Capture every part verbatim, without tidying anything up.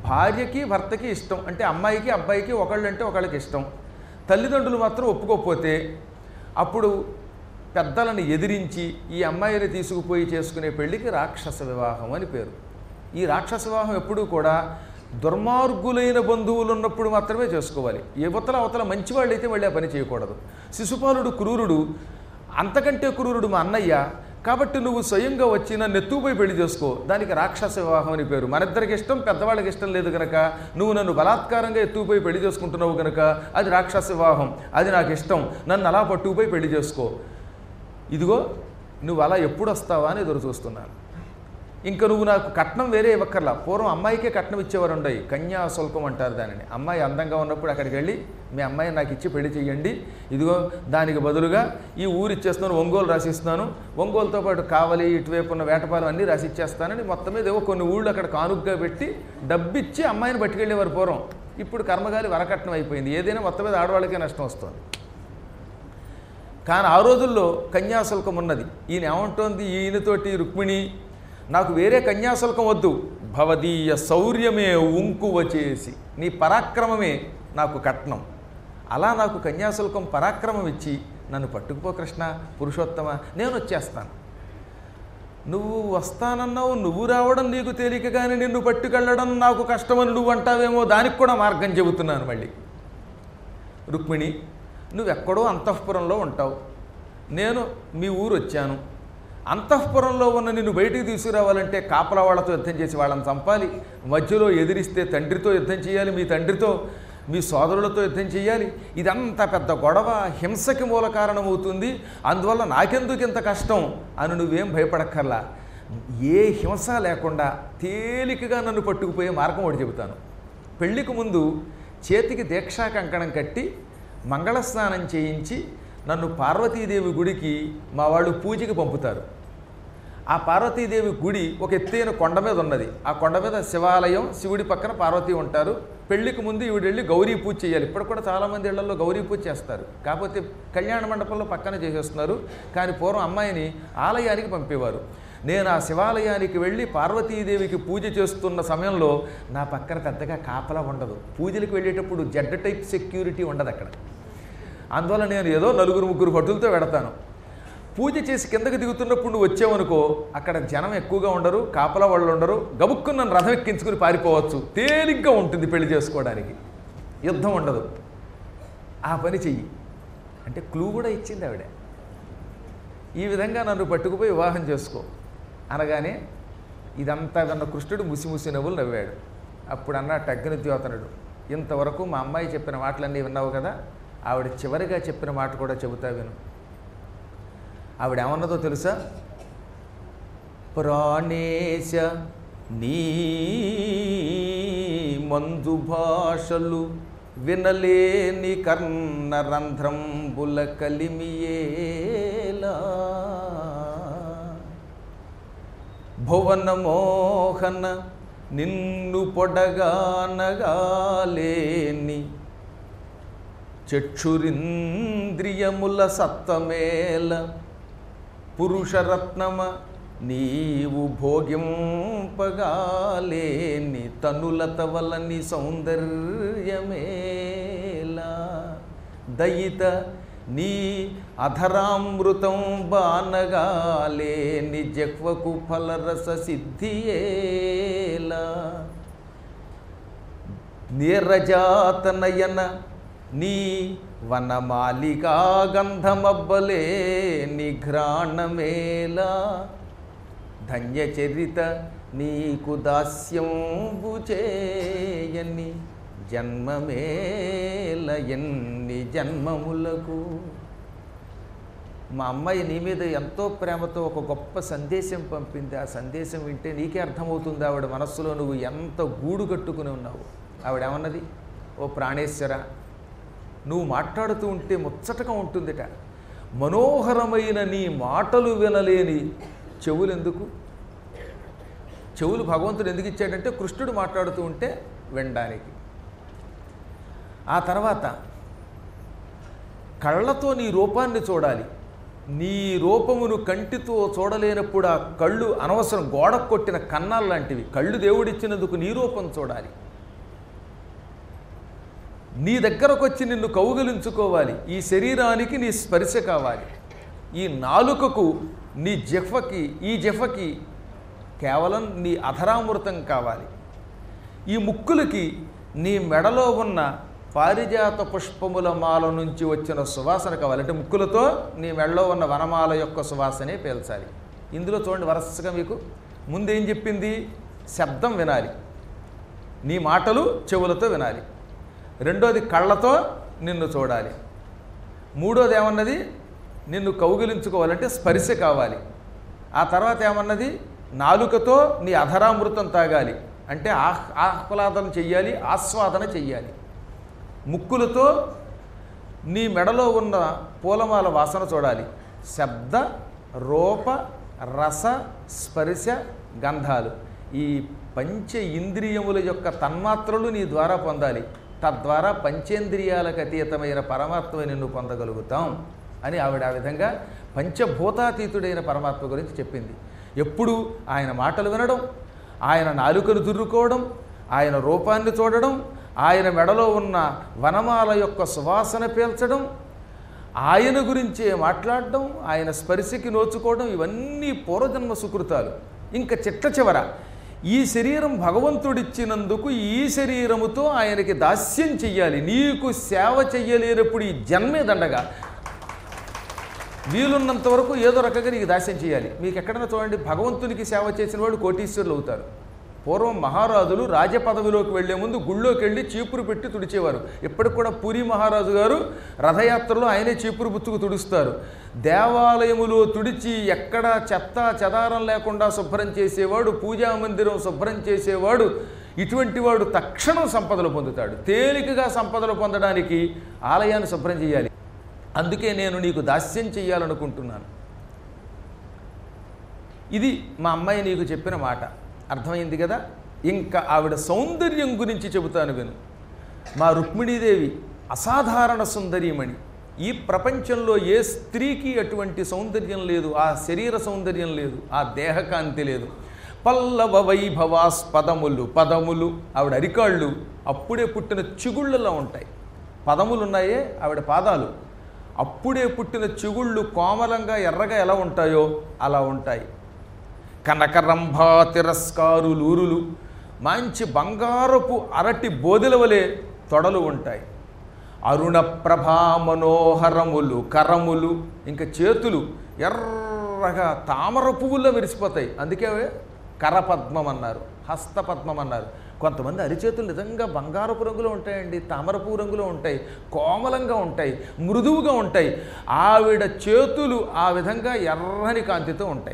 భార్యకి భర్తకి ఇష్టం, అంటే అమ్మాయికి అబ్బాయికి ఒకళ్ళు అంటే ఒకళ్ళకి ఇష్టం. తల్లిదండ్రులు మాత్రం ఒప్పుకోకపోతే అప్పుడు పెద్దలను ఎదిరించి ఈ అమ్మాయిని తీసుకుపోయి చేసుకునే పెళ్లికి రాక్షస వివాహం అని పేరు. ఈ రాక్షస వివాహం ఎప్పుడూ కూడా దుర్మార్గులైన బంధువులు ఉన్నప్పుడు మాత్రమే చేసుకోవాలి. యువతల అవతల మంచివాళ్ళు అయితే మళ్ళీ ఆ పని చేయకూడదు. శిశుపాలుడు క్రూరుడు, అంతకంటే క్రూరుడు మా అన్నయ్య, కాబట్టి నువ్వు స్వయంగా వచ్చి నన్ను ఎత్తుకుపోయి పెళ్లి చేసుకో, దానికి రాక్షస వివాహం అని పేరు. మనిద్దరికి ఇష్టం, పెద్దవాళ్ళకి ఇష్టం లేదు కనుక నువ్వు నన్ను బలాత్కారంగా ఎత్తుకుపోయి పెళ్లి చేసుకుంటున్నావు కనుక అది రాక్షస వివాహం, అది నాకు ఇష్టం, నన్ను అలా పట్టుకుపోయి పెళ్లి చేసుకో. ఇదిగో నువ్వు అలా ఎప్పుడు వస్తావా అని ఎదురు చూస్తున్నాను. ఇంకా నువ్వు నాకు కట్నం వేరే ఇవ్వక్కర్లా. పూర్వం అమ్మాయికే కట్నం ఇచ్చేవారు ఉండయి, కన్యాశుల్కం అంటారు దానిని. అమ్మాయి అందంగా ఉన్నప్పుడు అక్కడికి వెళ్ళి మీ అమ్మాయిని నాకు ఇచ్చి పెళ్లి చేయండి, ఇదిగో దానికి బదులుగా ఈ ఊరు ఇచ్చేస్తున్నాను, ఒంగోలు రాసిస్తున్నాను, ఒంగోలుతో పాటు కావలి ఇటువైపు ఉన్న వేటపాలెం అన్నీ రాసి ఇచ్చేస్తానని మొత్తం మీద ఏవో కొన్ని ఊళ్ళు అక్కడ కానుగ్గా పెట్టి డబ్బిచ్చి అమ్మాయిని పట్టుకెళ్ళేవారు పూర్వం. ఇప్పుడు కర్మగాలి వరకట్నం అయిపోయింది, ఏదైనా మొత్తం మీద ఆడవాళ్ళకే నష్టం వస్తుంది. కానీ ఆ రోజుల్లో కన్యాశుల్కం ఉన్నది. ఈయన ఏమంటోంది ఈయనతోటి రుక్మిణి, నాకు వేరే కన్యాశుల్కం వద్దు, భవదీయ శౌర్యమే ఉంకువ చేసి, నీ పరాక్రమమే నాకు కట్నం. అలా నాకు కన్యాశుల్కం పరాక్రమం ఇచ్చి నన్ను పట్టుకుపో కృష్ణ పురుషోత్తమ, నేను వచ్చేస్తాను. నువ్వు వస్తానన్నావు, నువ్వు రావడం నీకు తేలిక, కానీ నిన్ను పట్టుకెళ్ళడం నాకు కష్టమని నువ్వు అంటావేమో, దానికి కూడా మార్గం చెబుతున్నాను. మళ్ళీ రుక్మిణి, నువ్వెక్కడో అంతఃపురంలో ఉంటావు, నేను మీ ఊరు వచ్చాను. అంతఃపురంలో ఉన్న నిన్ను బయటికి తీసుకురావాలంటే కాపలా వాళ్ళతో యుద్ధం చేసి వాళ్ళని చంపాలి, మధ్యలో ఎదిరిస్తే తండ్రితో యుద్ధం చేయాలి, మీ తండ్రితో మీ సోదరులతో యుద్ధం చేయాలి. ఇదంతా పెద్ద గొడవ, హింసకి మూల కారణమవుతుంది. అందువల్ల నాకెందుకు ఇంత కష్టం అని నువ్వేం భయపడక్కర్లా. ఏ హింస లేకుండా తేలికగా నన్ను పట్టుకుపోయే మార్గం ఒకటి చెబుతాను. పెళ్లికి ముందు చేతికి దీక్షా కంకణం కట్టి మంగళస్నానం చేయించి నన్ను పార్వతీదేవి గుడికి మా వాళ్ళు పూజకి పంపుతారు. ఆ పార్వతీదేవి గుడి ఒక ఎత్తైన కొండ మీద ఉన్నది. ఆ కొండ మీద శివాలయం, శివుడి పక్కన పార్వతీ ఉంటారు. పెళ్లికి ముందు ఈవిడ వెళ్ళి గౌరీ పూజ చేయాలి. ఇప్పుడు కూడా చాలామంది ఇళ్లలో గౌరీ పూజ చేస్తారు, కాకపోతే కళ్యాణ మండపంలో పక్కన చేసేస్తున్నారు. కానీ పూర్వం అమ్మాయిని ఆలయానికి పంపేవారు. నేను ఆ శివాలయానికి వెళ్ళి పార్వతీదేవికి పూజ చేస్తున్న సమయంలో నా పక్కన పెద్దగా కాపలా ఉండదు. పూజలకు వెళ్ళేటప్పుడు జెడ్ టైప్ సెక్యూరిటీ ఉండదు అక్కడ. అందువల్ల నేను ఏదో నలుగురు ముగ్గురు భటులతో వెడతాను. పూజ చేసి కిందకి దిగుతున్నప్పుడు నువ్వు వచ్చావనుకో, అక్కడ జనం ఎక్కువగా ఉండరు, కాపలా వాళ్ళు ఉండరు, గబుక్కుని నన్ను రథం ఎక్కించుకుని పారిపోవచ్చు, తేలిగ్గా ఉంటుంది పెళ్లి చేసుకోవడానికి, యుద్ధం ఉండదు. ఆ పని చెయ్యి అంటే క్లూ కూడా ఇచ్చింది ఆవిడ. ఈ విధంగా నన్ను పట్టుకుపోయి వివాహం చేసుకో అనగానే ఇదంతా విన్న కృష్ణుడు ముసి ముసి నవ్వులు నవ్వాడు. అప్పుడు అన్నా టగ్గుని ద్యోతనుడు, ఇంతవరకు మా అమ్మాయి చెప్పిన మాటలన్నీ విన్నావు కదా, ఆవిడ చివరిగా చెప్పిన మాట కూడా చెబుతా విను. ఆవిడ ఏమన్నదో తెలుసా? ప్రాణేశ నీ మంజు భాషలు వినలేని కర్ణ రంధ్రంబుల కలిమియేలా, భువన మోహన నిన్ను పొడగానగాలేని చక్షురింద్రియముల సత్తమేల, పురుషరత్నమ నీవు భోగింపగాలేని తనులత వలని సౌందర్యమేలా, దయిత నీ అధరామృతం బానగాలేని జక్వకు ఫలరస సిద్ధియేలా, నీరజాతనయన నీ వనమాలికా గంధమబ్బలే నిఘ్రాణమేలా, ధన్యచరిత నీకు దాస్యంబు చేయని జన్మమేల ఎన్ని జన్మములకు. మా అమ్మాయి నీ మీద ఎంతో ప్రేమతో ఒక గొప్ప సందేశం పంపింది. ఆ సందేశం వింటే నీకే అర్థమవుతుంది ఆవిడ మనస్సులో నువ్వు ఎంత గూడు కట్టుకుని ఉన్నావు. ఆవిడేమన్నది? ఓ ప్రాణేశ్వర, నువ్వు మాట్లాడుతూ ఉంటే ముచ్చటగా ఉంటుందిట, మనోహరమైన నీ మాటలు వినలేని చెవులు ఎందుకు? చెవులు భగవంతుడు ఎందుకు ఇచ్చాడంటే కృష్ణుడు మాట్లాడుతూ ఉంటే వినడానికి. ఆ తర్వాత కళ్ళతో నీ రూపాన్ని చూడాలి. నీ రూపమును కంటితో చూడలేనప్పుడు ఆ కళ్ళు అనవసరం, గోడకు కొట్టిన కన్నాలు లాంటివి. కళ్ళు దేవుడిచ్చినందుకు నీ రూపం చూడాలి. నీ దగ్గరకు వచ్చి నిన్ను కౌగిలించుకోవాలి, ఈ శరీరానికి నీ స్పర్శ కావాలి, ఈ నాలుకకు నీ జిహ్వకి ఈ జిహ్వకి కేవలం నీ అధరామృతం కావాలి, ఈ ముక్కులకి నీ మెడలో ఉన్న పారిజాత పుష్పముల మాల నుంచి వచ్చిన సువాసన కావాలి. అంటే ముక్కులతో నీ మెడలో ఉన్న వనమాల యొక్క సువాసనే పీల్చాలి. ఇందులో చూడండి వరసగా మీకు ముందేం చెప్పింది, శబ్దం వినాలి, నీ మాటలు చెవులతో వినాలి, రెండోది కళ్ళతో నిన్ను చూడాలి, మూడోది ఏమన్నది నిన్ను కౌగిలించుకోవాలంటే స్పర్శ కావాలి, ఆ తర్వాత ఏమన్నది నాలుకతో నీ అధరామృతం తాగాలి అంటే ఆహ్ ఆహ్లాదన చెయ్యాలి, ఆస్వాదన చెయ్యాలి, ముక్కులతో నీ మెడలో ఉన్న పూలమాల వాసన చూడాలి, శబ్ద రూప రస స్పర్శ గంధాలు ఈ పంచ ఇంద్రియముల యొక్క తన్మాత్రలు నీ ద్వారా పొందాలి, తద్వారా పంచేంద్రియాలకు అతీతమైన పరమాత్మ నిన్ను పొందగలుగుతాం అని ఆవిడ ఆ విధంగా పంచభూతాతీతుడైన పరమాత్మ గురించి చెప్పింది. ఎప్పుడు ఆయన మాటలు వినడం, ఆయన నాలుకను దుర్రుకోవడం, ఆయన రూపాన్ని చూడడం, ఆయన మెడలో ఉన్న వనమాల యొక్క సువాసన పీల్చడం, ఆయన గురించే మాట్లాడడం, ఆయన స్పర్శకి నోచుకోవడం, ఇవన్నీ పూర్వజన్మ సుకృతాలు. ఇంకా చిట్ట చివర ఈ శరీరం భగవంతుడిచ్చినందుకు ఈ శరీరముతో ఆయనకి దాస్యం చెయ్యాలి, నీకు సేవ చెయ్యలేనప్పుడు ఈ జన్మే దండగా, వీలున్నంత వరకు ఏదో రకంగా నీకు దాస్యం చేయాలి. మీకు ఎక్కడైనా చూడండి, భగవంతునికి సేవ చేసిన వాళ్ళు కోటీశ్వరులు అవుతారు. పూర్వం మహారాజులు రాజపదవిలోకి వెళ్లే ముందు గుళ్ళోకి వెళ్ళి చీపురు పెట్టి తుడిచేవారు. ఇప్పటికి కూడా పూరి మహారాజు గారు రథయాత్రలో ఆయనే చీపురు బుచ్చుకు తుడుస్తారు. దేవాలయములో తుడిచి ఎక్కడ చెత్త చెదారం లేకుండా శుభ్రం చేసేవాడు, పూజా మందిరం శుభ్రం చేసేవాడు, ఇటువంటి వాడు తక్షణం సంపదలు పొందుతాడు. తేలికగా సంపదలు పొందడానికి ఆలయాన్ని శుభ్రం చేయాలి. అందుకే నేను నీకు దాస్యం చెయ్యాలనుకుంటున్నాను. ఇది మా అమ్మాయి నీకు చెప్పిన మాట, అర్థమైంది కదా. ఇంకా ఆవిడ సౌందర్యం గురించి చెబుతాను విను. మా రుక్మిణీదేవి అసాధారణ సుందరీమణి. ఈ ప్రపంచంలో ఏ స్త్రీకి అటువంటి సౌందర్యం లేదు, ఆ శరీర సౌందర్యం లేదు, ఆ దేహకాంతి లేదు. పల్లవ వైభవాస్పదములు పదములు, ఆవిడ అరికాళ్ళు అప్పుడే పుట్టిన చిగుళ్ళలా ఉంటాయి. పదములు ఉన్నాయే ఆవిడ పాదాలు, అప్పుడే పుట్టిన చిగుళ్ళు కోమలంగా ఎర్రగా ఎలా ఉంటాయో అలా ఉంటాయి. కనకరంభా తిరస్కారులూరులు, మంచి బంగారపు అరటి బోదెల వలె తొడలు ఉంటాయి. అరుణ ప్రభా మనోహరములు కరములు, ఇంకా చేతులు ఎర్రగా తామర పువ్వుల్లో విరిసిపోతాయి. అందుకే కరపద్మం అన్నారు, హస్తపద్మం అన్నారు. కొంతమంది అరిచేతులు నిజంగా బంగారపు రంగులో ఉంటాయండి, తామరపు రంగులో ఉంటాయి, కోమలంగా ఉంటాయి, మృదువుగా ఉంటాయి. ఆవిడ చేతులు ఆ విధంగా ఎర్రని కాంతితో ఉంటాయి.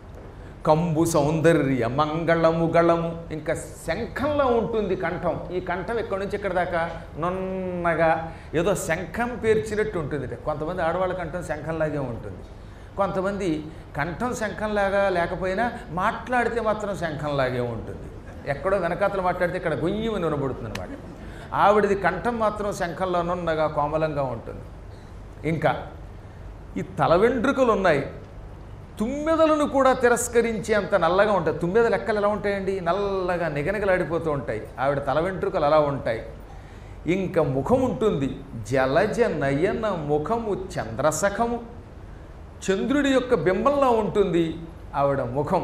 కంబు సౌందర్య మంగళము గళము, ఇంకా శంఖంలో ఉంటుంది కంఠం. ఈ కంఠం ఎక్కడి నుంచి ఎక్కడి దాకా నున్నగా ఏదో శంఖం పేర్చినట్టు ఉంటుంది. కొంతమంది ఆడవాళ్ళ కంఠం శంఖంలాగే ఉంటుంది, కొంతమంది కంఠం శంఖంలాగా లేకపోయినా మాట్లాడితే మాత్రం శంఖంలాగే ఉంటుంది. ఎక్కడో వెనకాతలు మాట్లాడితే ఇక్కడ గొయ్యమని వినబడుతుంది అనమాట. ఆవిడది కంఠం మాత్రం శంఖంలో నున్నగా కోమలంగా ఉంటుంది. ఇంకా ఈ తల వెంట్రుకలు ఉన్నాయి, తుమ్మెదలను కూడా తిరస్కరించే అంత నల్లగా ఉంటాయి. తుమ్మెద లెక్కలు ఎలా ఉంటాయండి, నల్లగా నిగనిగలాడిపోతూ ఉంటాయి. ఆవిడ తల వెంట్రుకలు అలా ఉంటాయి. ఇంకా ముఖం ఉంటుంది, జలజ నయన ముఖము చంద్రసఖము, చంద్రుడి యొక్క బింబంలా ఉంటుంది ఆవిడ ముఖం.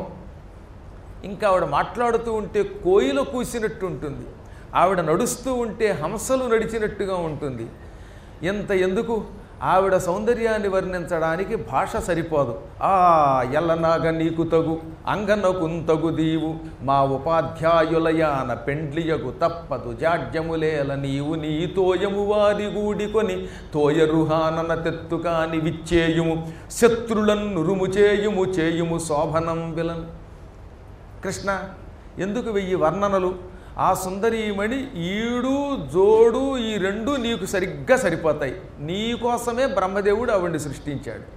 ఇంకా ఆవిడ మాట్లాడుతూ ఉంటే కోయిల కూసినట్టు ఉంటుంది, ఆవిడ నడుస్తూ ఉంటే హంసలు నడిచినట్టుగా ఉంటుంది. ఎంత ఎందుకు ఆవిడ సౌందర్యాన్ని వర్ణించడానికి భాష సరిపోదు. ఆ ఎల్లనాగ నీకు తగు అంగనకుంతగు దీవు మా ఉపాధ్యాయులయాన పెండ్లియగు తప్పదు జాడ్యములేల నీవు నీ తోయము వారి గూడికొని తోయరుహానన తెత్తు కాని విచ్చేయుము శత్రులను నురుము చేయుము చేయుము శోభనం విలన్. కృష్ణ, ఎందుకు వెయ్యి వర్ణనలు? ఆ సుందరీమణి ఈడు జోడు ఈ రెండు నీకు సరిగ్గా సరిపోతాయి. నీకోసమే బ్రహ్మదేవుడు ఆవిడ్ని సృష్టించాడు,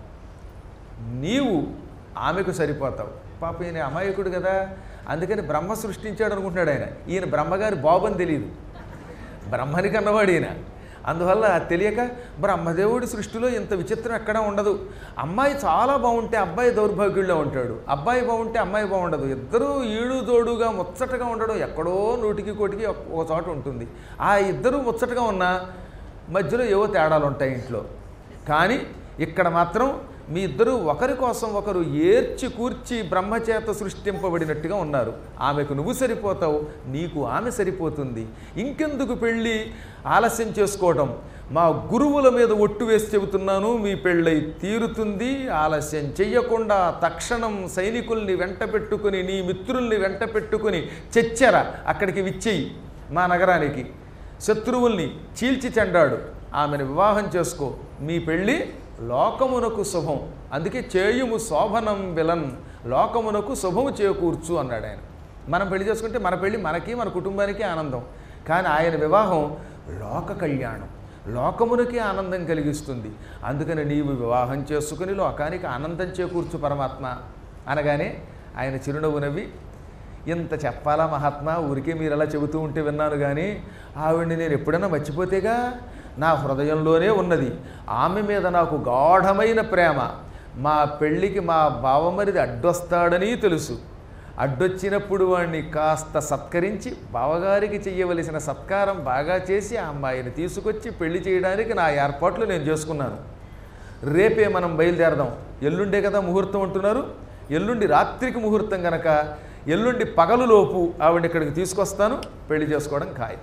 నీవు ఆమెకు సరిపోతావు. పాప ఈయన అమాయకుడు కదా, అందుకని బ్రహ్మ సృష్టించాడు అనుకుంటున్నాడు ఆయన. ఈయన బ్రహ్మగారి బాబు అని తెలియదు, బ్రహ్మని కన్నవాడు ఈయన. అందువల్ల తెలియక బ్రహ్మదేవుడి సృష్టిలో ఇంత విచిత్రం ఎక్కడా ఉండదు. అమ్మాయి చాలా బాగుంటే అబ్బాయి దౌర్భాగ్యుల్లో ఉంటాడు, అబ్బాయి బాగుంటే అమ్మాయి బాగుండదు. ఇద్దరూ ఈడు తోడుగా ముచ్చటగా ఉండడం ఎక్కడో నూటికి కోటికి ఒక చోట ఉంటుంది. ఆ ఇద్దరూ ముచ్చటగా ఉన్నా మధ్యలో ఏవో తేడాలు ఉంటాయి ఇంట్లో. కానీ ఇక్కడ మాత్రం మీ ఇద్దరూ ఒకరి కోసం ఒకరు ఏర్చి కూర్చి బ్రహ్మచేత సృష్టింపబడినట్టుగా ఉన్నారు. ఆమెకు నువ్వు సరిపోతావు, నీకు ఆమె సరిపోతుంది. ఇంకెందుకు పెళ్ళి ఆలస్యం చేసుకోవడం? మా గురువుల మీద ఒట్టు వేసి చెబుతున్నాను, మీ పెళ్ళై తీరుతుంది. ఆలస్యం చెయ్యకుండా తక్షణం సైనికుల్ని వెంట పెట్టుకుని నీ మిత్రుల్ని వెంట పెట్టుకుని చెచ్చెర అక్కడికి విచ్చేయి మా నగరానికి. శత్రువుల్ని చీల్చి చెండాడు, ఆమెను వివాహం చేసుకో. మీ పెళ్ళి లోకమునకు శుభం. అందుకే చేయుము శోభనం విలన్, లోకమునకు శుభము చేకూర్చు అన్నాడు ఆయన. మనం పెళ్లి చేసుకుంటే మన పెళ్ళి మనకి మన కుటుంబానికి ఆనందం, కానీ ఆయన వివాహం లోక కళ్యాణం, లోకమునకి ఆనందం కలిగిస్తుంది. అందుకని నీవు వివాహం చేసుకుని లోకానికి ఆనందం చేకూర్చు పరమాత్మ అనగానే ఆయన చిరునవ్వు నవ్వి, ఇంత చెప్పాలా మహాత్మా, ఊరికే మీరు అలా చెబుతూ ఉంటే విన్నాను, కానీ ఆవిడ్ని నేను ఎప్పుడైనా మర్చిపోతేగా, నా హృదయంలోనే ఉన్నది. ఆమె మీద నాకు గాఢమైన ప్రేమ. మా పెళ్ళికి మా బావమరిది అడ్డొస్తాడని తెలుసు. అడ్డొచ్చినప్పుడు వాడిని కాస్త సత్కరించి బావగారికి చెయ్యవలసిన సత్కారం బాగా చేసి ఆ అమ్మాయిని తీసుకొచ్చి పెళ్లి చేయడానికి నా ఏర్పాట్లు నేను చేసుకున్నాను. రేపే మనం బయలుదేరదాం. ఎల్లుండే కదా ముహూర్తం అంటున్నారు. ఎల్లుండి రాత్రికి ముహూర్తం కనుక ఎల్లుండి పగలులోపు ఆవిడ ఇక్కడికి తీసుకొస్తాను, పెళ్లి చేసుకోవడం ఖాయం.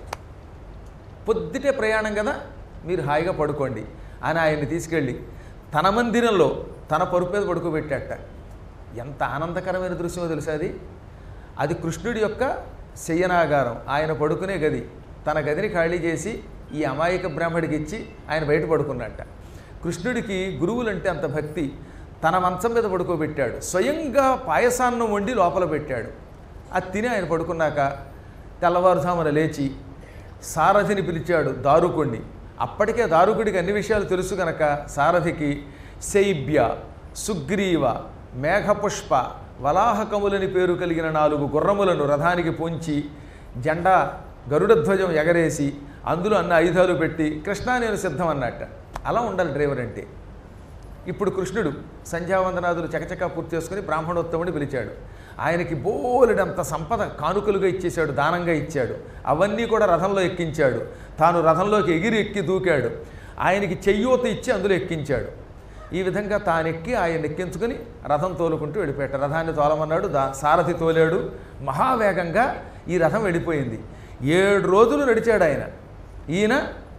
పొద్దుటే ప్రయాణం కదా, మీరు హాయిగా పడుకోండి అని ఆయన్ని తీసుకెళ్ళి తన మందిరంలో తన పరుపు మీద పడుకోబెట్టాట. ఎంత ఆనందకరమైన దృశ్యమో తెలుసా అది. అది కృష్ణుడి యొక్క శయనాగారం, ఆయన పడుకునే గది. తన గదిని ఖాళీ చేసి ఈ అమాయక బ్రాహ్మడికి ఇచ్చి ఆయన బయట పడుకున్నట్ట. కృష్ణుడికి గురువులంటే అంత భక్తి. తన మంచం మీద పడుకోబెట్టాడు, స్వయంగా పాయసాన్నం వండి లోపల పెట్టాడు. అది తిని ఆయన పడుకున్నాక తెల్లవారుజామున లేచి సారథిని పిలిచాడు, దారుకొండి. అప్పటికే దారుకుడికి అన్ని విషయాలు తెలుసు కనుక సారథికి శైబ్య, సుగ్రీవ, మేఘపుష్ప, వలాహకములని పేరు కలిగిన నాలుగు గుర్రములను రథానికి పొంచి జెండా గరుడధ్వజం ఎగరేసి అందులో అన్ని ఆయుధాలు పెట్టి కృష్ణ నేను సిద్ధం అన్నట్ట. అలా ఉండాలి డ్రైవర్ అంటే. ఇప్పుడు కృష్ణుడు సంధ్యావందనాదులు చకచకా పూర్తి చేసుకుని బ్రాహ్మణోత్తముని పిలిచాడు. ఆయనకి బోలెడంత సంపద కానుకలుగా ఇచ్చేశాడు, దానంగా ఇచ్చాడు. అవన్నీ కూడా రథంలో ఎక్కించాడు. తాను రథంలోకి ఎగిరి ఎక్కి దూకాడు. ఆయనకి చెయ్యూత ఇచ్చి అందులో ఎక్కించాడు. ఈ విధంగా తానెక్కి ఆయన ఎక్కించుకుని రథం తోలుకుంటూ వెళ్ళిపోయాడు. రథాన్ని తోలమన్నాడు, దా సారథి తోలాడు. మహావేగంగా ఈ రథం వెళ్ళిపోయింది. ఏడు రోజులు నడిచాడు ఆయన. ఈయన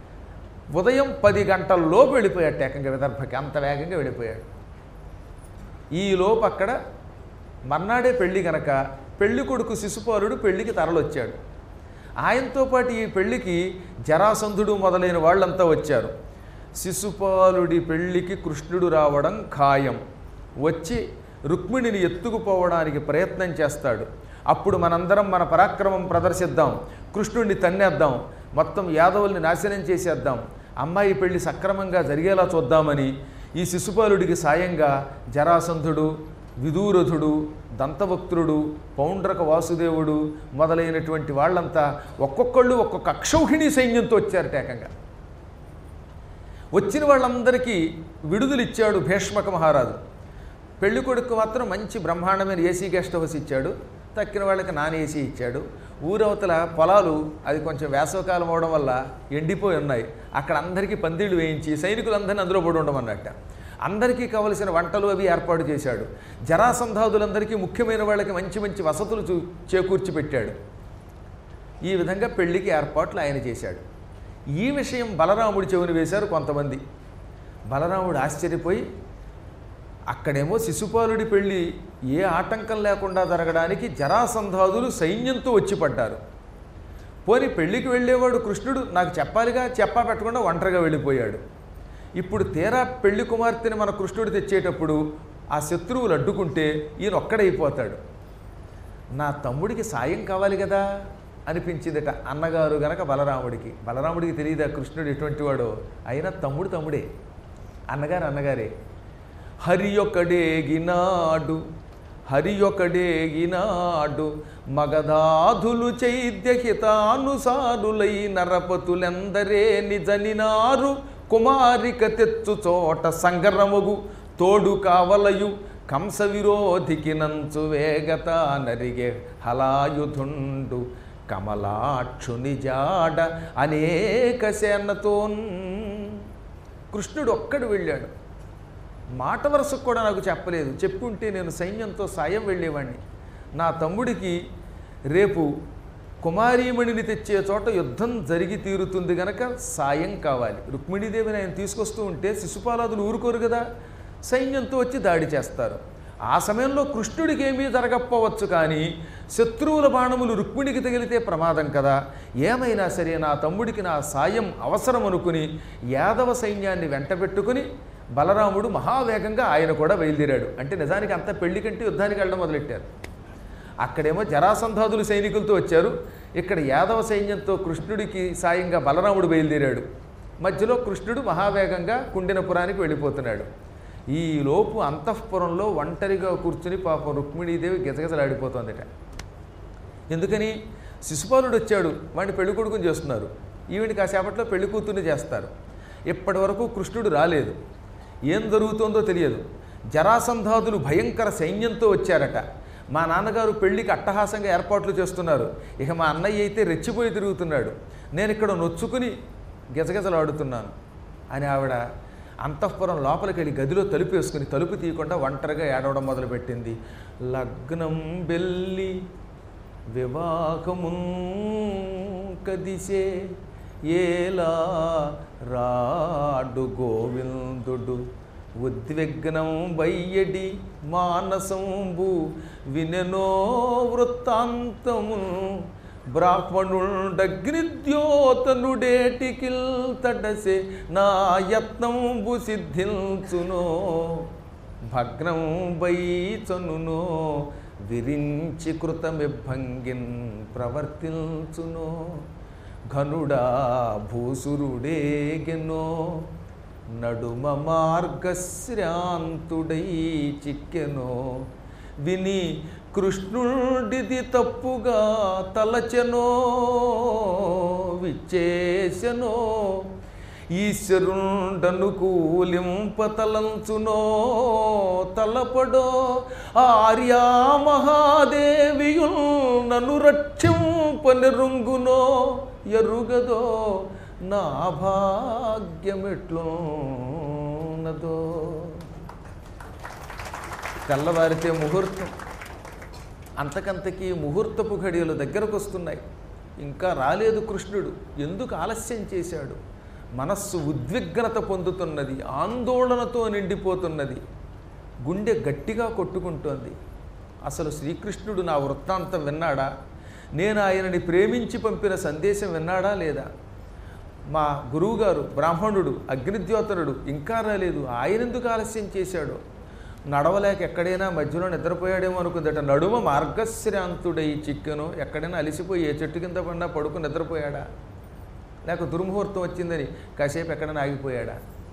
ఉదయం పది గంటల్లోపు వెళ్ళిపోయాడు ఏకంగా విదర్భకి, అంత వేగంగా వెళ్ళిపోయాడు. ఈలోపు అక్కడ మర్నాడే పెళ్ళి కనుక పెళ్లి కొడుకు శిశుపాలుడు పెళ్లికి తరలొచ్చాడు. ఆయనతో పాటు ఈ పెళ్లికి జరాసంధుడు మొదలైన వాళ్ళంతా వచ్చారు. శిశుపాలుడి పెళ్లికి కృష్ణుడు రావడం ఖాయం. వచ్చి రుక్మిణిని ఎత్తుకుపోవడానికి ప్రయత్నం చేస్తాడు. అప్పుడు మనందరం మన పరాక్రమం ప్రదర్శిద్దాం, కృష్ణుడిని తన్నేద్దాం, మొత్తం యాదవుల్ని నాశనం చేసేద్దాం, అమ్మాయి పెళ్లి సక్రమంగా జరిగేలా చూద్దామని ఈ శిశుపాలుడికి సాయంగా జరాసంధుడు, విదూరథుడు, దంతవక్త్రుడు, పౌండ్రక వాసుదేవుడు మొదలైనటువంటి వాళ్ళంతా ఒక్కొక్కళ్ళు ఒక్కొక్క అక్షౌహిణీ సైన్యంతో వచ్చారట ఏకంగా. వచ్చిన వాళ్ళందరికీ విడుదలు ఇచ్చాడు భీష్మక మహారాజు. పెళ్లి కొడుకు మాత్రం మంచి బ్రహ్మాండమైన ఏసీ గెస్ట్ హౌస్ ఇచ్చాడు. తక్కిన వాళ్ళకి నాన్ ఏసీ ఇచ్చాడు. ఊరవతల పొలాలు అది కొంచెం వేసవకాలం అవడం వల్ల ఎండిపోయి ఉన్నాయి. అక్కడ అందరికీ పందిళ్ళు వేయించి సైనికులందరినీ అందులో పడి ఉండమన్నట్ట. అందరికీ కావలసిన వంటలు అవి ఏర్పాటు చేశాడు. జరాసంధాదులందరికీ ముఖ్యమైన వాళ్ళకి మంచి మంచి వసతులు చూ చేకూర్చి పెట్టాడు. ఈ విధంగా పెళ్లికి ఏర్పాట్లు ఆయన చేశాడు. ఈ విషయం బలరాముడి చెవిని వేశారు కొంతమంది. బలరాముడు ఆశ్చర్యపోయి అక్కడేమో శిశుపాలుడి పెళ్ళి ఏ ఆటంకం లేకుండా జరగడానికి జరాసంధాదులు సైన్యంతో వచ్చి పడ్డారు. పోనీ పెళ్ళికి వెళ్ళేవాడు కృష్ణుడు నాకు చెప్పాలిగా, చెప్పా పెట్టకుండా ఒంటరిగా వెళ్ళిపోయాడు. ఇప్పుడు తీరా పెళ్లి కుమార్తెని మన కృష్ణుడు తెచ్చేటప్పుడు ఆ శత్రువులు అడ్డుకుంటే ఈయన ఒక్కడైపోతాడు. నా తమ్ముడికి సాయం కావాలి కదా అనిపించిందట అన్నగారు గనక బలరాముడికి. బలరాముడికి తెలియదా కృష్ణుడు ఎటువంటి వాడో, అయినా తమ్ముడు తమ్ముడే, అన్నగారు అన్నగారే. హరి ఒకడేగినాడు హరి ఒకడేగినాడు మగధాధులు చైద్యహితానుసారులై నరపతులెందరే నిజనినారు కుమారిక తెచ్చు చోట సంగరముగు తోడు కావలయు కంస విరోధికి నంచు వేగత నరిగే హలాయుధుండు కమలాక్షుని జాడ అనేక సేనతోన్. కృష్ణుడు ఒక్కడు వెళ్ళాడు, మాట వరుసకు కూడా నాకు చెప్పలేదు. చెప్పుంటే నేను సైన్యంతో సాయం వెళ్ళేవాడిని. నా తమ్ముడికి రేపు కుమారీమణిని తెచ్చే చోట యుద్ధం జరిగి తీరుతుంది గనక సాయం కావాలి. రుక్మిణీదేవిని ఆయన తీసుకొస్తూ ఉంటే శిశుపాలాదులు ఊరుకోరు కదా, సైన్యంతో వచ్చి దాడి చేస్తారు. ఆ సమయంలో కృష్ణుడికి ఏమీ జరగకపోవచ్చు, కానీ శత్రువుల బాణములు రుక్మిణికి తగిలితే ప్రమాదం కదా. ఏమైనా సరే నా తమ్ముడికి నా సాయం అవసరం అనుకుని యాదవ సైన్యాన్ని వెంటబెట్టుకుని బలరాముడు మహావేగంగా ఆయన కూడా బయలుదేరాడు. అంటే నిజానికి అంత పెళ్లి కంటే యుద్ధానికి వెళ్ళడం మొదలెట్టారు. అక్కడేమో జరాసంధాదులు సైనికులతో వచ్చారు, ఇక్కడ యాదవ సైన్యంతో కృష్ణుడికి సాయంగా బలరాముడు బయలుదేరాడు. మధ్యలో కృష్ణుడు మహావేగంగా కుండినపురానికి వెళ్ళిపోతున్నాడు. ఈలోపు అంతఃపురంలో ఒంటరిగా కూర్చుని పాపం రుక్మిణీదేవి గిజగిజలాడిపోతుందట. ఎందుకని? శిశుపాలుడు వచ్చాడు, వాడిని పెళ్లి కొడుకుని చేస్తున్నారు, ఈవిని కాసేపట్లో పెళ్లి కూతుర్ని చేస్తారు. ఇప్పటి వరకు కృష్ణుడు రాలేదు, ఏం జరుగుతుందో తెలియదు. జరాసంధాదులు భయంకర సైన్యంతో వచ్చారట. మా నాన్నగారు పెళ్లికి అట్టహాసంగా ఏర్పాట్లు చేస్తున్నారు, ఇక మా అన్నయ్య అయితే రెచ్చిపోయి తిరుగుతున్నాడు, నేను ఇక్కడ నొచ్చుకుని గిజగిజలాడుతున్నాను అని ఆవిడ అంతఃపురం లోపలికి వెళ్ళి గదిలో తలుపు వేసుకుని తలుపు తీయకుండా ఒంటరిగా ఏడవడం మొదలుపెట్టింది. లగ్నం బెల్లి వివాహము కదిసే ఏలా రాడు గోవిందుడు ఉద్విగ్నం వయ్యడి మానసంబు వినెనో వృత్తాంతము బ్రాహ్మణుడగ్నిద్యోతనుడేటికిల్ తడసే నా యత్నంబు సిద్ధించునో భగ్నం వైచనునో విరించి కృతమిభంగిన్ ప్రవర్తించునో ఘనుడా భూసురుడేగెనో నడుమ మార్గశ్రాంతుడై చిక్కెనో విని కృష్ణుడిది తప్పుగా తలచెనో విచ్చేసెనో ఈశ్వరుండను కూలింపతలంచునో తలపడో ఆర్యా మహాదేవియుల్ నన్ను రక్షింపనిరుంగునో ఎరుగదో నా భాగ్యమెట్లున్నదో. తెల్లవారితే ముహూర్తం, అంతకంతకీ ముహూర్తపు ఘడియలు దగ్గరకు వస్తున్నాయి. ఇంకా రాలేదు కృష్ణుడు. ఎందుకు ఆలస్యం చేశాడు? మనస్సు ఉద్విగ్నత పొందుతున్నది, ఆందోళనతో నిండిపోతున్నది, గుండె గట్టిగా కొట్టుకుంటోంది. అసలు శ్రీకృష్ణుడు నా వృత్తాంతం విన్నాడా? నేను ఆయనని ప్రేమించి పంపిన సందేశం విన్నాడా లేదా? మా గురువుగారు బ్రాహ్మణుడు అగ్నిద్యోతనుడు ఇంకా రాలేదు, ఆయన ఎందుకు ఆలస్యం చేశాడో? నడవలేక ఎక్కడైనా మధ్యలో నిద్రపోయాడేమో అనుకుందట. నడుమ మార్గశ్రాంతుడై చిక్కెను. ఎక్కడైనా అలిసిపోయి ఏ చెట్టు కింద పడినా పడుకు నిద్రపోయాడా? లేక దుర్ముహూర్తం వచ్చిందని కాసేపు ఎక్కడైనా ఆగిపోయాడా?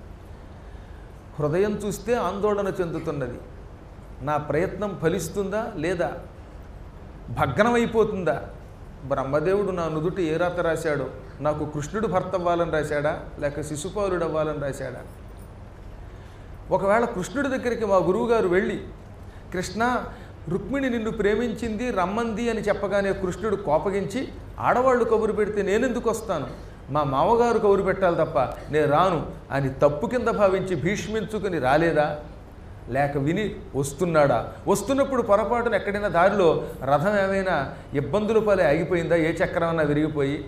హృదయం చూస్తే ఆందోళన చెందుతున్నది. నా ప్రయత్నం ఫలిస్తుందా లేదా? భగ్నమైపోతుందా? బ్రహ్మదేవుడు నా నుదుటి ఏ రాత రాశాడో? నాకు కృష్ణుడు భర్త అవ్వాలని రాశాడా లేక శిశుపాలుడు అవ్వాలని రాశాడా? ఒకవేళ కృష్ణుడి దగ్గరికి మా గురువుగారు వెళ్ళి, కృష్ణ రుక్మిణి నిన్ను ప్రేమించింది రమ్మంది అని చెప్పగానే కృష్ణుడు కోపగించి, ఆడవాళ్ళు కబురు పెడితే నేనెందుకు వస్తాను, మా మామగారు కబురు పెట్టాలి తప్ప నేను రాను అని తప్పు కింద భావించి భీష్మించుకుని రాలేదా? లేక విని వస్తున్నాడా? వస్తున్నప్పుడు పొరపాటున ఎక్కడైనా దారిలో రథం ఏమైనా ఇబ్బందుల పాలే ఆగిపోయిందా? ఏ చక్రమన్నా విరిగిపోయి?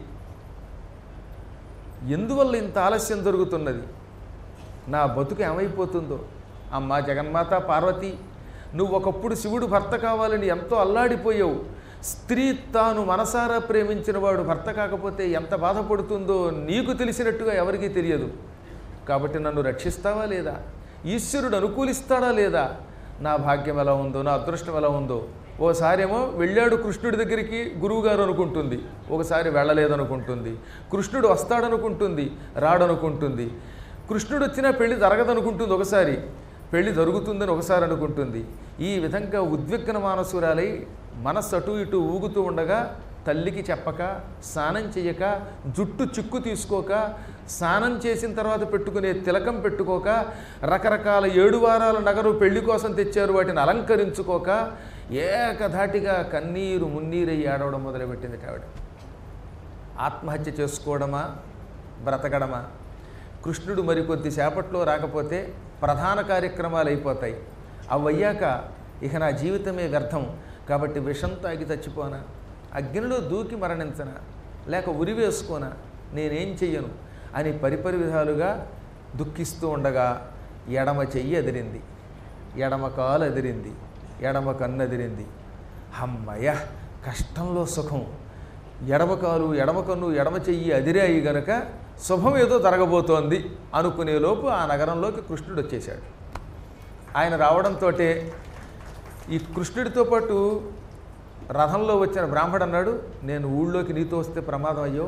ఎందువల్ల ఇంత ఆలస్యం జరుగుతున్నది? నా బతుకు ఏమైపోతుందో? అమ్మా జగన్మాత పార్వతి, నువ్వు ఒకప్పుడు శివుడు భర్త కావాలని ఎంతో అల్లాడిపోయావు. స్త్రీ తాను మనసారా ప్రేమించిన వాడు భర్త కాకపోతే ఎంత బాధపడుతుందో నీకు తెలిసినట్టుగా ఎవరికీ తెలియదు. కాబట్టి నన్ను రక్షిస్తావా లేదా? ఈశ్వరుడు అనుకూలిస్తాడా లేదా? నా భాగ్యం ఎలా ఉందో, నా అదృష్టం ఎలా ఉందో. ఓసారేమో వెళ్ళాడు కృష్ణుడి దగ్గరికి గురువుగారు అనుకుంటుంది, ఒకసారి వెళ్ళలేదనుకుంటుంది. కృష్ణుడు వస్తాడనుకుంటుంది, రాడనుకుంటుంది. కృష్ణుడు వచ్చినా పెళ్లి జరగదనుకుంటుంది ఒకసారి. పెళ్లి జరుగుతుందని ఒకసారి అనుకుంటుంది. ఈ విధంగా ఉద్విగ్న మానసురాలై మనస్సు అటు ఇటు ఊగుతూ ఉండగా తల్లికి చెప్పక, స్నానం చేయక, జుట్టు చిక్కు తీసుకోక, స్నానం చేసిన తర్వాత పెట్టుకునే తిలకం పెట్టుకోక, రకరకాల ఏడు వారాల నగరు పెళ్లి కోసం తెచ్చారు వాటిని అలంకరించుకోక, ఏకధాటిగా కన్నీరు మున్నీరయ్యి ఏడవడం మొదలుపెట్టింది ఆవిడ. ఆత్మహత్య చేసుకోవడమా, బ్రతకడమా? కృష్ణుడు మరికొద్ది సేపట్లో రాకపోతే ప్రధాన కార్యక్రమాలు అయిపోతాయి. అవయ్యాక ఇక నా జీవితమే వ్యర్థం, కాబట్టి విషం తాగి చచ్చిపోనా, అగ్నిలో దూకి మరణించనా, లేక ఉరి వేసుకోనా, నేనేం చెయ్యను అని పరిపరి విధాలుగా దుఃఖిస్తూ ఉండగా ఎడమ చెయ్యి అదిరింది, ఎడమ కాలు అదిరింది, ఎడమ కన్ను అదిరింది. అమ్మయ్య, కష్టంలో సుఖం. ఎడమ కాలు, ఎడమ కన్ను, ఎడమ చెయ్యి అదిరాయి గనక శుభం ఏదో జరగబోతోంది అనుకునేలోపు ఆ నగరంలోకి కృష్ణుడు వచ్చేశాడు. ఆయన రావడంతో ఈ కృష్ణుడితో పాటు రథంలో వచ్చిన బ్రాహ్మడు అన్నాడు, నేను ఊళ్ళోకి నీతో వస్తే ప్రమాదం అయ్యో,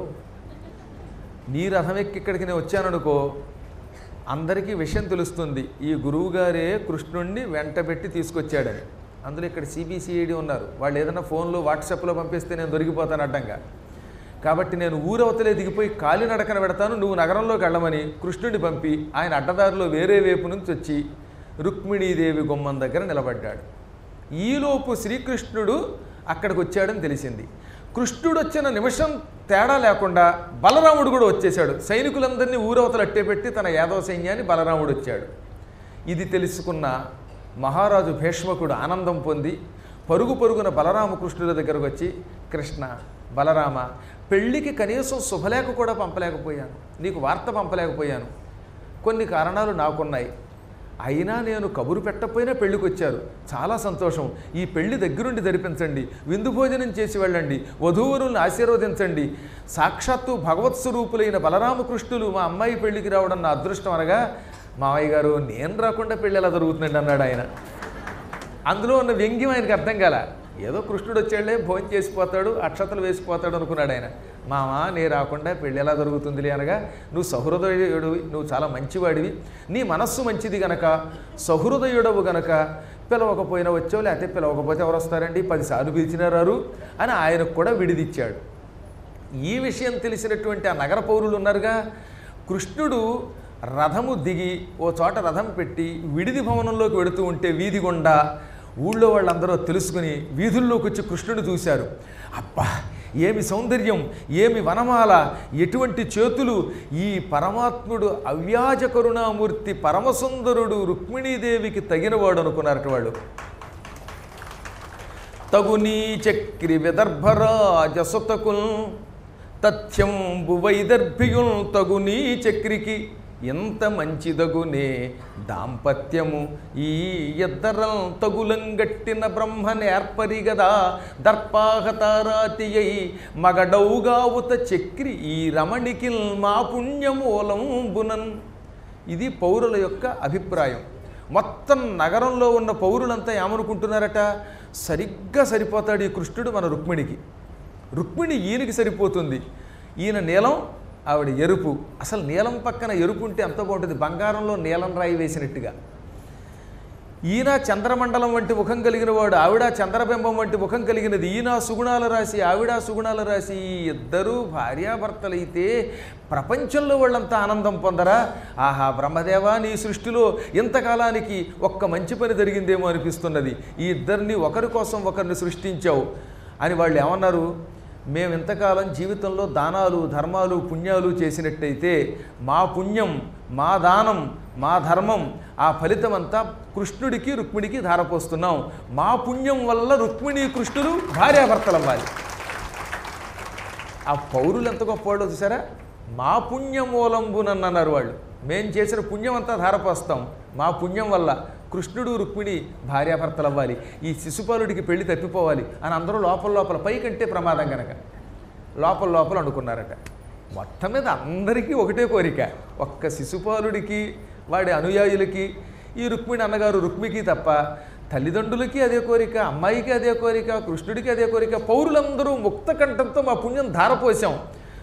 నీ రథం ఎక్కి ఇక్కడికి నేను వచ్చాననుకో అందరికీ విషయం తెలుస్తుంది, ఈ గురువుగారే కృష్ణుడిని వెంటబెట్టి తీసుకొచ్చాడని. అందులో ఇక్కడ సిబిసిఐడి ఉన్నారు, వాళ్ళు ఏదైనా ఫోన్లో వాట్సాప్లో పంపిస్తే నేను దొరికిపోతాను అడ్డంగా. కాబట్టి నేను ఊరవతలే దిగిపోయి కాలినడకన పెడతాను, నువ్వు నగరంలోకి వెళ్ళమని కృష్ణుడిని పంపి ఆయన అడ్డదారిలో వేరే వైపు నుంచి వచ్చి రుక్మిణీదేవి గుమ్మం దగ్గర నిలబడ్డాడు. ఈలోపు శ్రీకృష్ణుడు అక్కడికి వచ్చాడని తెలిసింది. కృష్ణుడు వచ్చిన నిమిషం తేడా లేకుండా బలరాముడు కూడా వచ్చేశాడు. సైనికులందరినీ ఊరవతలు అట్టేపెట్టి తన యాదవ సైన్యాన్ని బలరాముడు వచ్చాడు. ఇది తెలుసుకున్న మహారాజు భీష్మకుడు ఆనందం పొంది పరుగు పరుగున బలరామకృష్ణుల దగ్గరకు వచ్చి, కృష్ణ, బలరామ, పెళ్ళికి కనీసం శుభలేఖ కూడా పంపలేకపోయాను, నీకు వార్త పంపలేకపోయాను, కొన్ని కారణాలు నాకున్నాయి, అయినా నేను కబురు పెట్టకపోయినా పెళ్ళికి వచ్చారు, చాలా సంతోషం, ఈ పెళ్లి దగ్గరుండి జరిపించండి, విందు భోజనం చేసి వెళ్ళండి, వధూవరుల్ని ఆశీర్వదించండి, సాక్షాత్తు భగవత్ స్వరూపులైన బలరామకృష్ణులు మా అమ్మాయి పెళ్లికి రావడం నా అదృష్టం అనగా, మావయ్య గారు నేను రాకుండా పెళ్ళి ఎలా జరుగుతుందండి అన్నాడు ఆయన. అందులో ఉన్న వ్యంగ్యం ఆయనకి అర్థం కాల. ఏదో కృష్ణుడు వచ్చాడే భోజనం చేసిపోతాడు, అక్షతలు వేసిపోతాడు అనుకున్నాడు ఆయన. మామా నే రాకుండా పెళ్ళి ఎలా జరుగుతుందిలే అనగా, నువ్వు సహృదయుడివి, నువ్వు చాలా మంచివాడివి, నీ మనస్సు మంచిది గనక, సహృదయుడవు గనక పిలవకపోయినా వచ్చావు, లేకపోతే పిలవకపోతే ఎవరు వస్తారండి, పదిసార్లు పిలిచినా రారు అని ఆయనకు కూడా విడిదిచ్చాడు. ఈ విషయం తెలిసినటువంటి ఆ నగర పౌరులు ఉన్నారుగా, కృష్ణుడు రథము దిగి ఓ చోట రథం పెట్టి విడిది భవనంలోకి వెడుతూ ఉంటే వీధి గుండా ఊళ్ళో వాళ్ళందరూ తెలుసుకుని వీధుల్లోకి వచ్చి కృష్ణుడు చూశారు. అబ్బా, ఏమి సౌందర్యం, ఏమి వనమాల, ఎటువంటి చేతులు, ఈ పరమాత్ముడు అవ్యాజ కరుణామూర్తి పరమసుందరుడు రుక్మిణీదేవికి తగినవాడు అనుకున్నారట వాళ్ళు. తగునీ చక్రి విదర్భరాజసుతకుల్ తథ్యంబు వైదర్భియుల్ తగునీ చక్రికి ఎంత మంచిదగునే దాంపత్యము ఈ ఇద్దరం తగులంగట్టిన బ్రహ్మ నేర్పరిగదా దర్పాహతారాతియై మగడౌగావుత చక్రి ఈ రమణికిల్ మా పుణ్యమూలంబునన్. ఇది పౌరుల యొక్క అభిప్రాయం. మొత్తం నగరంలో ఉన్న పౌరులంతా ఏమనుకుంటున్నారట, సరిగ్గా సరిపోతాడు ఈ కృష్ణుడు మన రుక్మిణికి, రుక్మిణి ఈయనకి సరిపోతుంది, ఈయన నీలం ఆవిడ ఎరుపు. అసలు నీలం పక్కన ఎరుపు ఉంటే ఎంత బాగుంటుంది, బంగారంలో నీలం రాయి వేసినట్టుగా. ఈయన చంద్రమండలం వంటి ముఖం కలిగిన వాడు, ఆవిడ చంద్రబింబం వంటి ముఖం కలిగినది. ఈయన సుగుణాల రాశి, ఆవిడ సుగుణాల రాశి. ఈ ఇద్దరూ భార్యాభర్తలైతే ప్రపంచంలో వాళ్ళంతా ఆనందం పొందరా? ఆహా బ్రహ్మదేవా, నీ సృష్టిలో ఇంతకాలానికి ఒక్క మంచి పని జరిగిందేమో అనిపిస్తున్నది, ఈ ఇద్దరిని ఒకరి కోసం ఒకరిని సృష్టించావు అని వాళ్ళు ఏమన్నారు, మేము ఇంతకాలం జీవితంలో దానాలు ధర్మాలు పుణ్యాలు చేసినట్టయితే మా పుణ్యం, మా దానం, మా ధర్మం, ఆ ఫలితం అంతా కృష్ణుడికి రుక్మిణికి ధారపోస్తున్నాం, మా పుణ్యం వల్ల రుక్మిణి కృష్ణుడు భార్యాభర్తలవ్వాలి. ఆ పౌరులు ఎంత గొప్పవాళ్ళు చూసారా, మా పుణ్యమూలంబునని అన్నారు వాళ్ళు. మేం చేసిన పుణ్యం అంతా ధారపోస్తాం, మా పుణ్యం వల్ల కృష్ణుడు రుక్మిణి భార్యాభర్తలు అవ్వాలి, ఈ శిశుపాలుడికి పెళ్లి తప్పిపోవాలి అని అందరూ లోపల లోపల, పైకంటే ప్రమాదం కనుక లోపల లోపల అనుకున్నారట. మొత్తం మీద అందరికీ ఒకటే కోరిక, ఒక్క శిశుపాలుడికి వాడి అనుయాయులకి ఈ రుక్మిణి అన్నగారు రుక్మికి తప్ప తల్లిదండ్రులకి అదే కోరిక, అమ్మాయికి అదే కోరిక, కృష్ణుడికి అదే కోరిక. పౌరులందరూ ముక్త కంఠంతో మా పుణ్యం ధారపోసాం,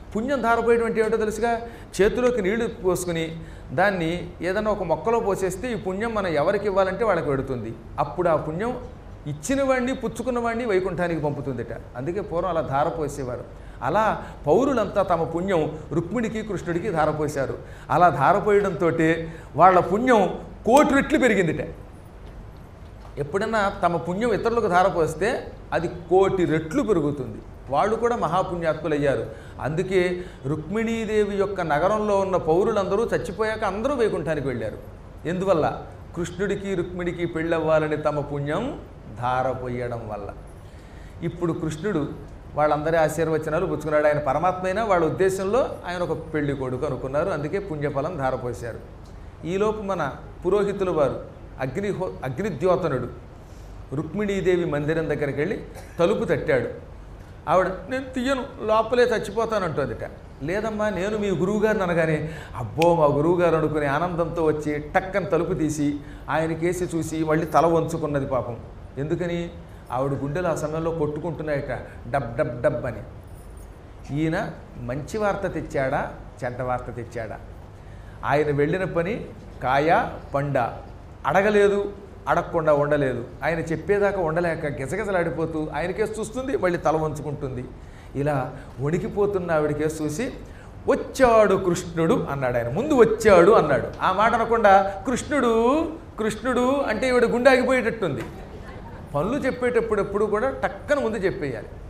పుణ్యం ధారపోయడం అంటే ఏమిటో తెలుసుగా, చేతిలోకి నీళ్లు పోసుకుని దాన్ని ఏదైనా ఒక మొక్కలో పోసేస్తే ఈ పుణ్యం మనం ఎవరికి ఇవ్వాలంటే వాళ్ళకి పెడుతుంది. అప్పుడు ఆ పుణ్యం ఇచ్చిన వాడిని పుచ్చుకున్న వాడిని వైకుంఠానికి పంపుతుందిట. అందుకే పూర్వం అలా ధారపోసేవారు. అలా పౌరులంతా తమ పుణ్యం రుక్మిణికి కృష్ణుడికి ధారపోశారు. అలా ధారపోయడంతో వాళ్ళ పుణ్యం కోటి రెట్లు పెరిగిందిట. ఎప్పుడన్నా తమ పుణ్యం ఇతరులకు ధారపోస్తే అది కోటి రెట్లు పెరుగుతుంది. వాళ్ళు కూడా మహాపుణ్యాత్ములయ్యారు. అందుకే రుక్మిణీదేవి యొక్క నగరంలో ఉన్న పౌరులందరూ చచ్చిపోయాక అందరూ వైకుంఠానికి వెళ్ళారు. ఎందువల్ల? కృష్ణుడికి రుక్మిణికి పెళ్ళవ్వాలని తమ పుణ్యం ధారపోయడం వల్ల. ఇప్పుడు కృష్ణుడు వాళ్ళందరి ఆశీర్వచనాలు పుచ్చుకున్నాడు. ఆయన పరమాత్మ అయినా వాళ్ళ ఉద్దేశంలో ఆయన ఒక పెళ్లి కొడుకు అనుకున్నారు. అందుకే పుణ్యఫలం ధారపోశారు. ఈలోపు మన పురోహితుల వారు అగ్నిహో అగ్నిద్యోతనుడు రుక్మిణీదేవి మందిరం దగ్గరికి వెళ్ళి తలుపు తట్టాడు. ఆవిడ నేను తీయను లోపలే చచ్చిపోతానంటుందిట. లేదమ్మా నేను మీ గురువుగారిని అనగానే అబ్బో మా గురువుగారు అనుకుని ఆనందంతో వచ్చి టక్కని తలుపు తీసి ఆయన కేసి చూసి మళ్ళీ తల వంచుకున్నది పాపం. ఎందుకని? ఆవిడ గుండెలు ఆ సమయంలో కొట్టుకుంటున్నాయట డబ్ డబ్ డబ్ అని. ఈయన మంచి వార్త తెచ్చాడా చెడ్డ వార్త తెచ్చాడా? ఆయన వెళ్ళిన పని కాయ పండ, అడగలేదు అడగకుండా ఉండలేదు. ఆయన చెప్పేదాకా ఉండలేక గిజగిజలాడిపోతూ ఆయన కేసు చూస్తుంది, మళ్ళీ తల వంచుకుంటుంది. ఇలా వణికిపోతున్న ఆవిడ కేసు చూసి వచ్చాడు కృష్ణుడు అన్నాడు. ఆయన ముందు వచ్చాడు అన్నాడు. ఆ మాట అనకుండా కృష్ణుడు కృష్ణుడు అంటే ఈవిడ గుండె ఆగిపోయేటట్టుంది. పనులు చెప్పేటప్పుడు ఎప్పుడు కూడా టక్కన ముందు చెప్పేయాలి.